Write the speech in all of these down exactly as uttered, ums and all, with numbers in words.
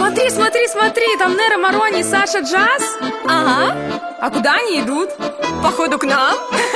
Смотри, смотри, смотри, там Неро Марони и Саша Джаз. Ага. А куда они идут? Походу к нам.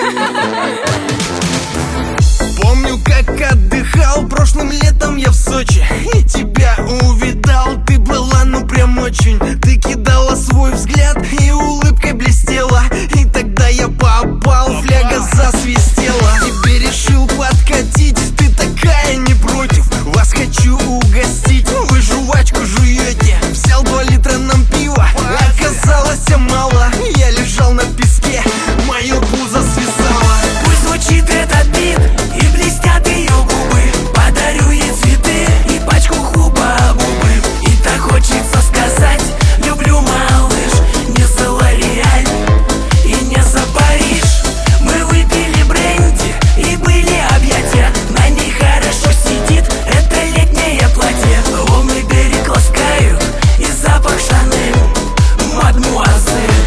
Помню, как отдыхал прошлым летом я в Сочи, и тебя увидал, ты была ну прям очень. Ты кидала свой взгляд и улыбкой блестела, и тогда я попал, фляга засвистела. Тебе решил подкатить, ты такая не против. Вас хочу угостить, вы жвачку жуете. Взял два литра нам пива, оказалось мало. Я лежал на песке, мое пузо свисало. Пусть звучит этот бит и блестят ее губы, подарю ей цветы и пачку хуба-бубы. И так хочется сказать: люблю, малыш, не за Лореаль и не за Париж. Мы выпили бренди и были объятия, на ней хорошо сидит это летнее платье. Волны берег ласкают и запах Шанель, мадмуазель.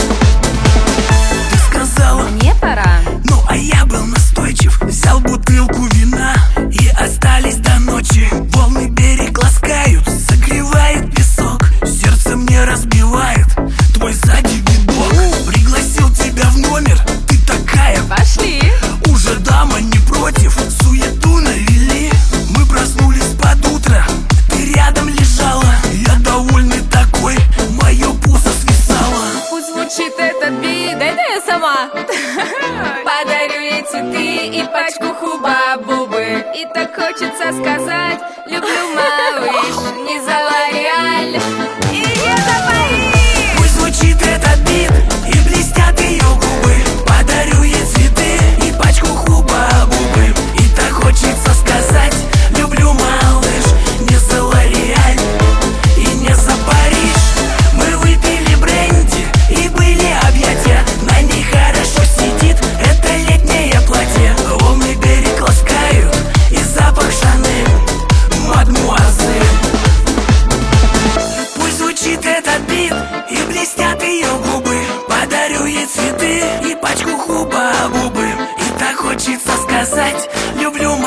Ты сказала: Мне пора. ну а я был настойчив, взял бутылку вина, и остались до ночи. Волны берег ласкают, согревает песок, сердце мне разбивает твой сзади видок. Пригласил тебя в номер, ты такая, Пошли. уже дама не против, суету навели. Мы проснулись под утро, ты рядом лежала, я довольный такой, мое пузо свисало. Пусть звучит этот бит. Да это я сама. Подарю ей цветы и пачку хуба-бубы. И так хочется сказать: люблю, малыш, не за Лореаль и не за Париж. Пусть звучит этот бит и блестят ее губы, подарю ей цветы и пачку хуба-бубы. И так хочется сказать: люблю, малыш, не за Лореаль и не за Париж. Мы выпили бренди и были объятия, на ней хорошо сидит это летнее платье. Волны берег ласкают и запах Шанель, мадмуазель. Пусть звучит этот бит и блестят ее губы, подарю ей цветы и пачку хуба-бубы. И так хочется сказать: люблю,